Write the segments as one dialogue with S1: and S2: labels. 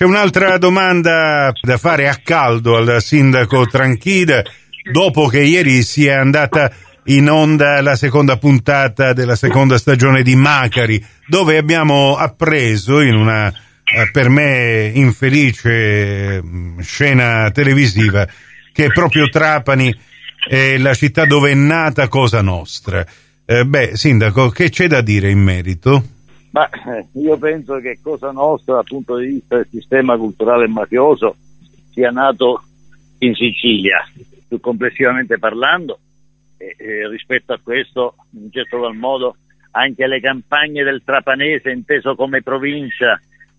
S1: C'è un'altra domanda da fare a caldo al sindaco Tranchida, dopo che ieri sia andata in onda la seconda puntata della seconda stagione di Macari, dove abbiamo appreso in una per me infelice scena televisiva che proprio Trapani è la città dove è nata Cosa Nostra. Sindaco, che c'è da dire in merito?
S2: Ma io penso che Cosa Nostra, dal punto di vista del sistema culturale mafioso, sia nato in Sicilia, più complessivamente parlando, e rispetto a questo, in un certo qual modo, anche le campagne del Trapanese, inteso come provincia,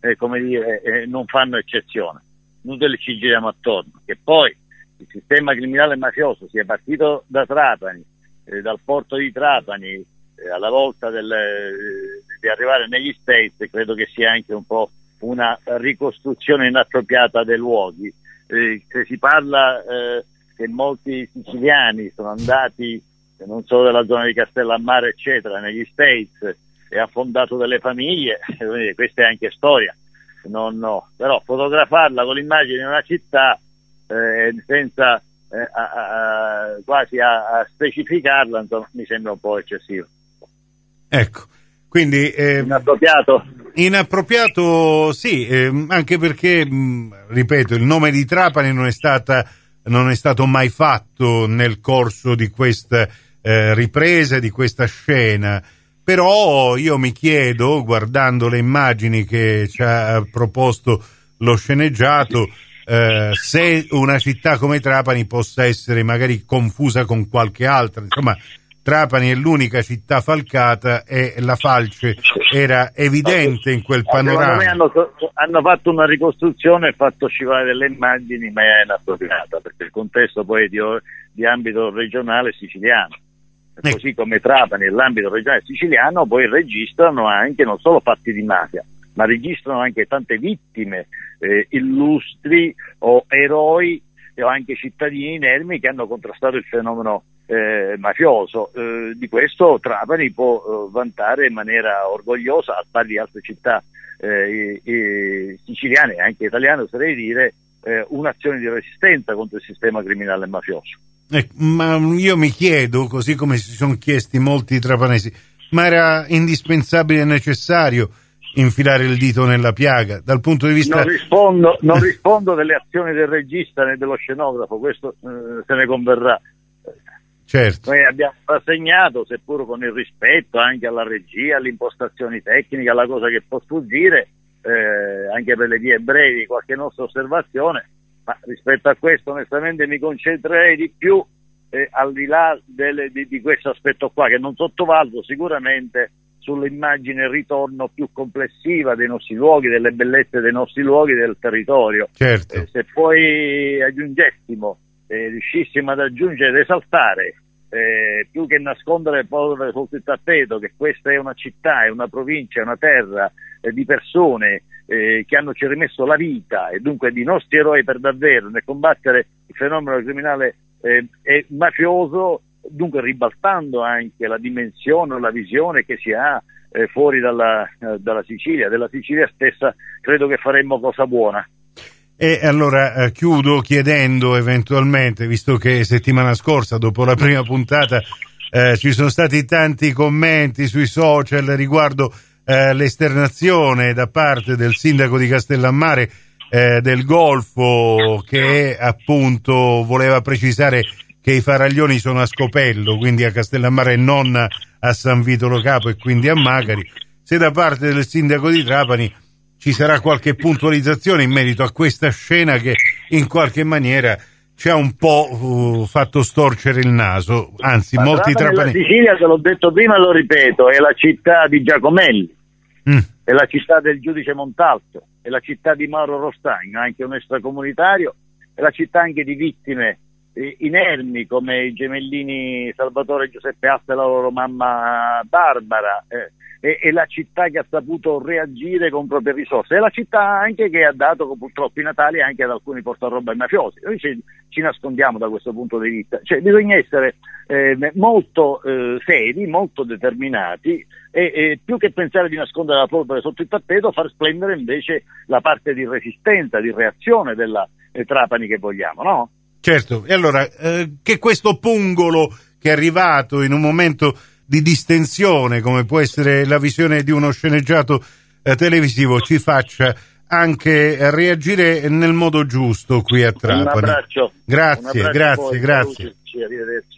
S2: non fanno eccezione. Inutile ci giriamo attorno, che poi il sistema criminale mafioso sia partito da Trapani, dal porto di Trapani, alla volta di arrivare negli States, credo che sia anche un po' una ricostruzione inappropriata dei luoghi. Se si parla che molti siciliani sono andati, non solo della zona di Castellammare eccetera, negli States, e ha fondato delle famiglie, questa è anche storia. Però fotografarla con l'immagine di una città senza quasi a specificarla, insomma, mi sembra un po' eccessivo.
S1: Ecco, quindi inappropriato sì, anche perché ripeto, il nome di Trapani non è stato mai fatto nel corso di questa ripresa, di questa scena. Però io mi chiedo, guardando le immagini che ci ha proposto lo sceneggiato, se una città come Trapani possa essere magari confusa con qualche altra. Insomma, Trapani è l'unica città falcata e la falce era evidente in quel panorama.
S2: Secondo me hanno fatto una ricostruzione e fatto scivolare delle immagini, ma è inappropriata, perché il contesto poi è di ambito regionale siciliano. Così come Trapani e l'ambito regionale siciliano poi registrano anche non solo fatti di mafia, ma registrano anche tante vittime illustri o eroi o anche cittadini inermi che hanno contrastato il fenomeno mafioso. Di questo Trapani può vantare in maniera orgogliosa, a pari di altre città siciliane e anche italiane, oserei dire, un'azione di resistenza contro il sistema criminale mafioso.
S1: Ma io mi chiedo, così come si sono chiesti molti trapanesi, ma era indispensabile e necessario infilare il dito nella piaga dal punto di vista...
S2: Non rispondo delle azioni del regista né dello scenografo, questo se ne converrà.
S1: Certo.
S2: Noi abbiamo rassegnato, seppur con il rispetto anche alla regia, alle impostazioni tecniche, alla cosa che può sfuggire, anche per le vie brevi, qualche nostra osservazione, ma rispetto a questo onestamente mi concentrerei di più al di là di questo aspetto qua, che non sottovaluto sicuramente, sull'immagine ritorno più complessiva dei nostri luoghi, delle bellezze dei nostri luoghi, del territorio.
S1: Certo.
S2: Se poi aggiungessimo, riuscissimo ad aggiungere ed esaltare, più che nascondere polvere sotto il tappeto, che questa è una città, è una provincia, è una terra di persone che hanno ci rimesso la vita, e dunque di nostri eroi per davvero nel combattere il fenomeno criminale e mafioso, dunque ribaltando anche la dimensione o la visione che si ha fuori dalla Sicilia, della Sicilia stessa, credo che faremmo cosa buona.
S1: E allora chiudo chiedendo eventualmente, visto che settimana scorsa, dopo la prima puntata, ci sono stati tanti commenti sui social riguardo l'esternazione da parte del sindaco di Castellammare del Golfo, che appunto voleva precisare che i faraglioni sono a Scopello, quindi a Castellammare e non a San Vito Lo Capo e quindi a Macari. Se da parte del sindaco di Trapani ci sarà qualche puntualizzazione in merito a questa scena che in qualche maniera ci ha un po' fatto storcere il naso, anzi molti trapanesi.
S2: La Sicilia, te l'ho detto prima e lo ripeto, è la città di Giacomelli, è la città del giudice Montalto, è la città di Mauro Rostagno, anche un extracomunitario, è la città anche di vittime inermi come i gemellini Salvatore e Giuseppe Asta e la loro mamma Barbara, è la città che ha saputo reagire con proprie risorse, è la città anche che ha dato purtroppo i natali anche ad alcuni portaroba ai mafiosi. Noi ci nascondiamo da questo punto di vista, cioè bisogna essere molto seri, molto determinati e più che pensare di nascondere la polvere sotto il tappeto, far splendere invece la parte di resistenza, di reazione della Trapani che vogliamo, no?
S1: Certo, e allora che questo pungolo che è arrivato in un momento di distensione, come può essere la visione di uno sceneggiato televisivo, ci faccia anche reagire nel modo giusto qui a Trapani.
S2: Un abbraccio.
S1: Grazie,
S2: Un abbraccio
S1: grazie.
S2: Saluti, arrivederci.